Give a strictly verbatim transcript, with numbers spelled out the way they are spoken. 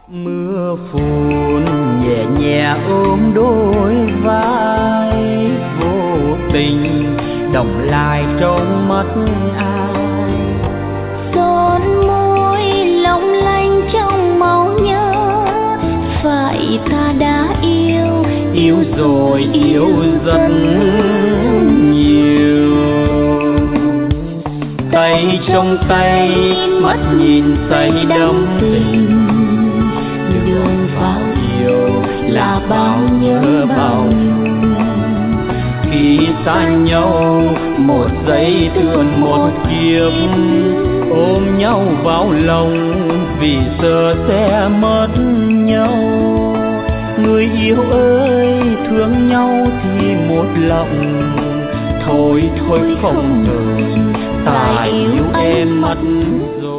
Mưa phùn nhẹ nhẹ ôm đôi vai, vô tình đồng lại trong mắt ai. Son môi long lanh trong máu nhớ, phải ta đã yêu, yêu rồi yêu rất nhiều. Tay trong tay, mắt nhìn say đắm tình, đường vào yêu là bao nhớ bao nhung. Khi xa nhau một giây tựa một kiếp, ôm nhau vào lòng vì sợ sẽ mất nhau. Người yêu ơi thương nhau thì một lòng, thôi thôi không ngờ ta yêu em mất rồi.